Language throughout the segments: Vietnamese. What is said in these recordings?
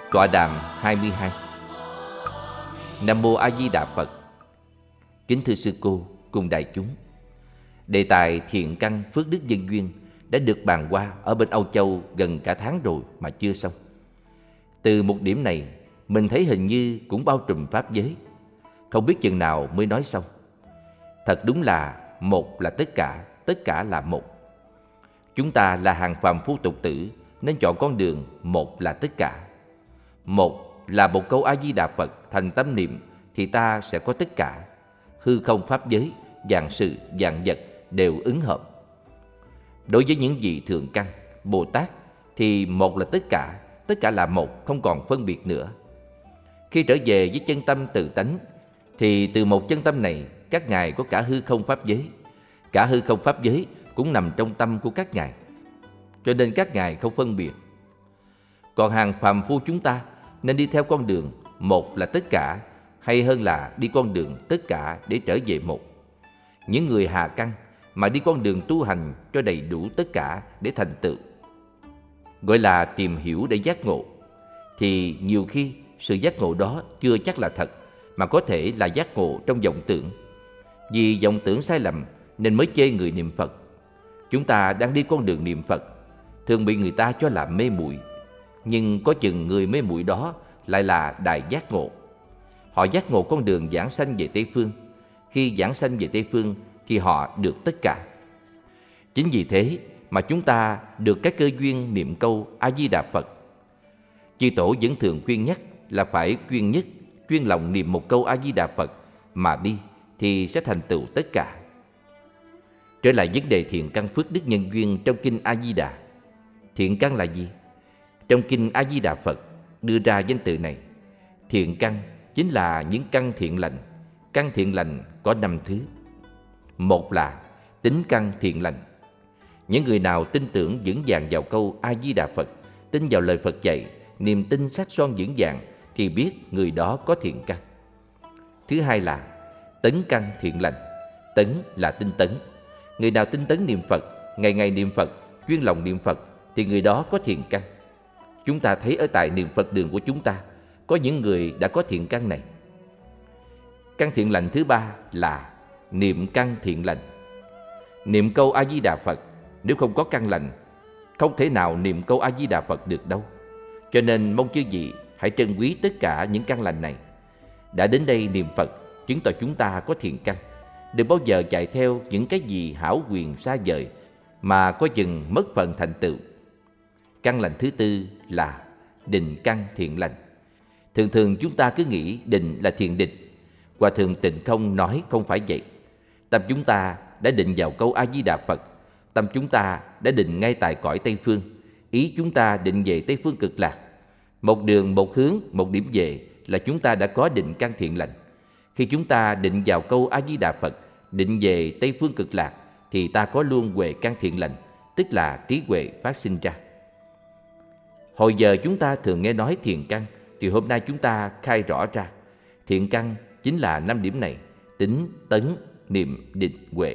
Tọa đàm 22. Nam Mô A Di Đà Phật. Kính thưa sư cô cùng đại chúng, đề tài thiện căn phước đức nhân duyên đã được bàn qua ở bên Âu Châu gần cả tháng rồi mà chưa xong. Từ một điểm này, mình thấy hình như cũng bao trùm pháp giới, không biết chừng nào mới nói xong. Thật đúng là một là tất cả là một. Chúng ta là hàng phàm phu tục tử nên chọn con đường một là tất cả. Một là một câu A Di Đà Phật thành tâm niệm thì ta sẽ có tất cả. Hư không pháp giới, vạn sự, vạn vật đều ứng hợp. Đối với những vị thượng căn, Bồ Tát thì một là tất cả là một, không còn phân biệt nữa. Khi trở về với chân tâm tự tánh thì từ một chân tâm này các ngài có cả hư không pháp giới. Cả hư không pháp giới cũng nằm trong tâm của các ngài, cho nên các ngài không phân biệt. Còn hàng phàm phu chúng ta nên đi theo con đường một là tất cả, hay hơn là đi con đường tất cả để trở về một. Những người hạ căn mà đi con đường tu hành cho đầy đủ tất cả để thành tựu, gọi là tìm hiểu để giác ngộ, thì nhiều khi sự giác ngộ đó chưa chắc là thật, mà có thể là giác ngộ trong vọng tưởng. Vì vọng tưởng sai lầm nên mới chê người niệm Phật. Chúng ta đang đi con đường niệm Phật thường bị người ta cho là mê muội, nhưng có chừng người mê muội đó lại là đại giác ngộ. Họ giác ngộ con đường giảng sanh về Tây Phương. Khi giảng sanh về Tây Phương thì họ được tất cả. Chính vì thế mà chúng ta được cái cơ duyên niệm câu A Di Đà Phật. Chư tổ vẫn thường khuyên nhắc là phải chuyên nhất, chuyên lòng niệm một câu A Di Đà Phật mà đi thì sẽ thành tựu tất cả. Trở lại vấn đề thiện căn phước đức nhân duyên trong kinh A Di Đà. Thiện căn là gì? Trong kinh A Di Đà Phật đưa ra danh từ này. Thiện căn chính là những căn thiện lành. Căn thiện lành có 5 thứ. Một là tính căn thiện lành. Những người nào tin tưởng vững vàng vào câu A Di Đà Phật, tin vào lời Phật dạy, niềm tin sắc son vững vàng thì biết người đó có thiện căn. Thứ hai là tấn căn thiện lành. Tấn là tinh tấn. Người nào tinh tấn niệm Phật, ngày ngày niệm Phật, chuyên lòng niệm Phật thì người đó có thiện căn. Chúng ta thấy ở tại niệm Phật đường của chúng ta có những người đã có thiện căn này. Căn thiện lành thứ ba là niệm căn thiện lành. Niệm câu A Di Đà Phật nếu không có căn lành, không thể nào niệm câu A Di Đà Phật được đâu. Cho nên mong chư vị hãy trân quý tất cả những căn lành này. Đã đến đây niệm Phật chứng tỏ chúng ta có thiện căn. Đừng bao giờ chạy theo những cái gì hão quyền xa vời mà có chừng mất phần thành tựu. Căn lành thứ tư là định căn thiện lành. Thường thường chúng ta cứ nghĩ định là thiền định. Hòa thượng Tịnh Không nói không phải vậy. Tâm chúng ta đã định vào câu A Di Đà Phật. Tâm chúng ta đã định ngay tại cõi Tây Phương. Ý chúng ta định về Tây Phương Cực Lạc. Một đường, một hướng, một điểm về là chúng ta đã có định căn thiện lành. Khi chúng ta định vào câu A Di Đà Phật, định về Tây Phương Cực Lạc thì ta có luôn huệ căn thiện lành, tức là trí huệ phát sinh ra. Hồi giờ chúng ta thường nghe nói thiện căn, thì hôm nay chúng ta khai rõ ra. Thiện căn chính là 5 điểm này: tính, tấn, niệm, định, huệ.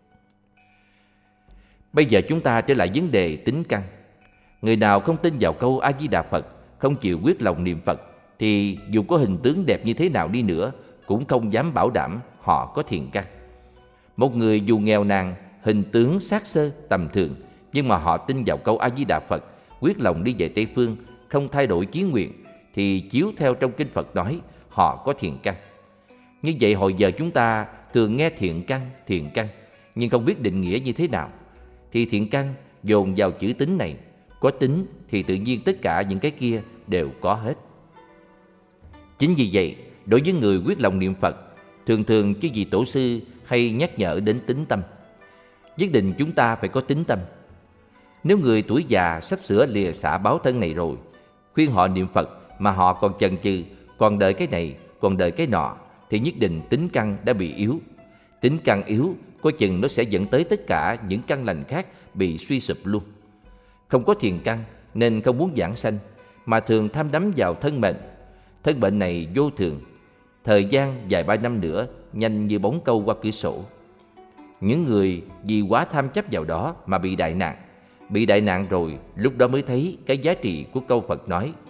Bây giờ chúng ta trở lại vấn đề tính căn. Người nào không tin vào câu A Di Đà Phật, không chịu quyết lòng niệm Phật thì dù có hình tướng đẹp như thế nào đi nữa cũng không dám bảo đảm họ có thiện căn. Một người dù nghèo nàn, hình tướng xác xơ, tầm thường, nhưng mà họ tin vào câu A Di Đà Phật, quyết lòng đi về Tây Phương, không thay đổi chí nguyện, thì chiếu theo trong kinh Phật nói họ có thiện căn. Như vậy hồi giờ chúng ta thường nghe thiện căn, nhưng không biết định nghĩa như thế nào. Thì thiện căn dồn vào chữ tính này. Có tính thì tự nhiên tất cả những cái kia đều có hết. Chính vì vậy, đối với người quyết lòng niệm Phật, thường thường chư vị tổ sư hay nhắc nhở đến tính tâm. Nhất định chúng ta phải có tính tâm. Nếu người tuổi già sắp sửa lìa xả báo thân này rồi, khuyên họ niệm Phật mà họ còn chần chừ, còn đợi cái này, còn đợi cái nọ, thì nhất định tính căn đã bị yếu. Tính căn yếu, có chừng nó sẽ dẫn tới tất cả những căn lành khác bị suy sụp luôn. Không có thiền căn nên không muốn giảng sanh, mà thường tham đắm vào thân mệnh. Thân bệnh này vô thường, thời gian vài ba năm nữa nhanh như bóng câu qua cửa sổ. Những người vì quá tham chấp vào đó mà bị đại nạn. Bị đại nạn rồi, lúc đó mới thấy cái giá trị của câu Phật nói: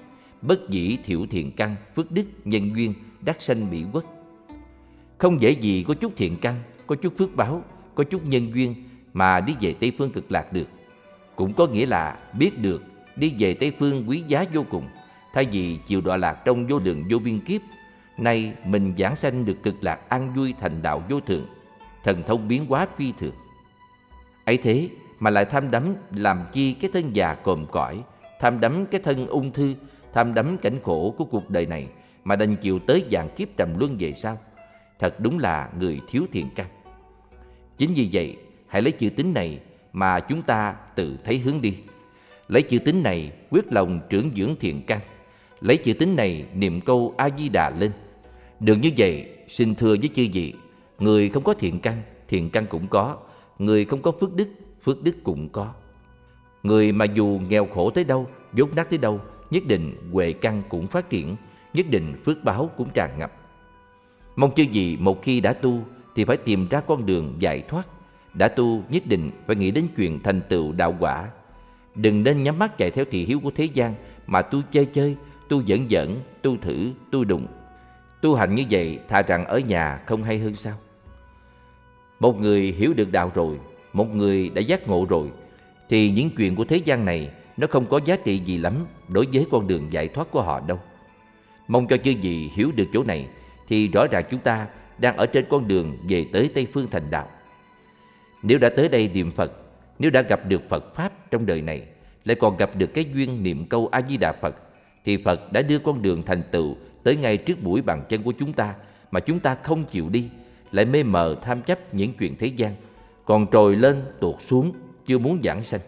bất dĩ thiểu thiện căn, phước đức, nhân duyên, đắc sanh mỹ quốc. Không dễ gì có chút thiện căn, có chút phước báo, có chút nhân duyên mà đi về Tây Phương Cực Lạc được. Cũng có nghĩa là biết được đi về Tây Phương quý giá vô cùng, thay vì chịu đọa lạc trong vô lượng vô biên kiếp. Nay mình giảng sanh được cực lạc an vui thành đạo vô thượng, thần thông biến hóa phi thường. Ấy thế mà lại tham đắm làm chi cái thân già còm cõi, tham đắm cái thân ung thư, tham đắm cảnh khổ của cuộc đời này mà đành chịu tới vạn kiếp trầm luân về sau. Thật đúng là người thiếu thiện căn. Chính vì vậy, hãy lấy chữ tín này mà chúng ta tự thấy hướng đi. Lấy chữ tín này quyết lòng trưởng dưỡng thiện căn. Lấy chữ tín này niệm câu A Di Đà lên. Được như vậy, xin thưa với chư vị, người không có thiện căn cũng có. Người không có phước đức cũng có. Người mà dù nghèo khổ tới đâu, dốt nát tới đâu, nhất định huệ căn cũng phát triển, nhất định phước báo cũng tràn ngập. Mong chư vị một khi đã tu thì phải tìm ra con đường giải thoát. Đã tu nhất định phải nghĩ đến chuyện thành tựu đạo quả. Đừng nên nhắm mắt chạy theo thị hiếu của thế gian mà tu chơi, tu giỡn, tu thử, tu đụng. Tu hành như vậy thà rằng ở nhà không hay hơn sao? Một người hiểu được đạo rồi, một người đã giác ngộ rồi, thì những chuyện của thế gian này nó không có giá trị gì lắm đối với con đường giải thoát của họ đâu. Mong cho chư vị hiểu được chỗ này thì rõ ràng chúng ta đang ở trên con đường về tới Tây Phương thành đạo. Nếu đã tới đây niệm Phật, nếu đã gặp được Phật Pháp trong đời này, lại còn gặp được cái duyên niệm câu A Di Đà Phật, thì Phật đã đưa con đường thành tựu tới ngay trước mũi bàn chân của chúng ta mà chúng ta không chịu đi, lại mê mờ tham chấp những chuyện thế gian, còn trồi lên tuột xuống, chưa muốn giảng sanh.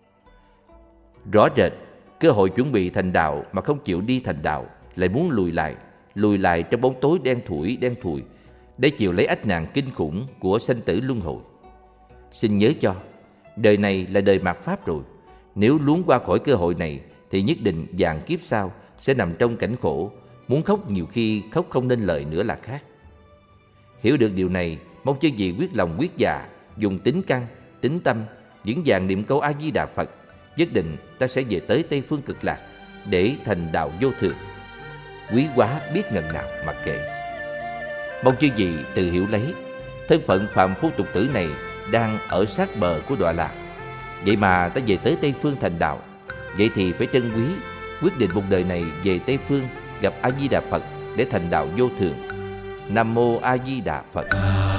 Rõ rệt, cơ hội chuẩn bị thành đạo mà không chịu đi thành đạo, lại muốn lùi lại trong bóng tối đen thủi để chịu lấy ách nạn kinh khủng của sanh tử luân hồi. Xin nhớ cho, đời này là đời mạt Pháp rồi. Nếu luống qua khỏi cơ hội này thì nhất định vạn kiếp sau sẽ nằm trong cảnh khổ, muốn khóc nhiều khi khóc không nên lời nữa là khác. Hiểu được điều này, mong chư vị quyết lòng quyết dạ, dùng tín căn, tín tâm, vững vàng niệm câu A Di Đà Phật, nhất định ta sẽ về tới Tây Phương Cực Lạc để thành đạo vô thượng. Quý hóa biết ngần nào mà kệ. Mong chư vị tự hiểu lấy, thân phận phàm phu tục tử này đang ở sát bờ của đọa lạc. Vậy mà ta về tới Tây Phương thành đạo, vậy thì phải trân quý, quyết định một đời này về Tây Phương gặp A Di Đà Phật để thành đạo vô thượng. Nam mô A Di Đà Phật.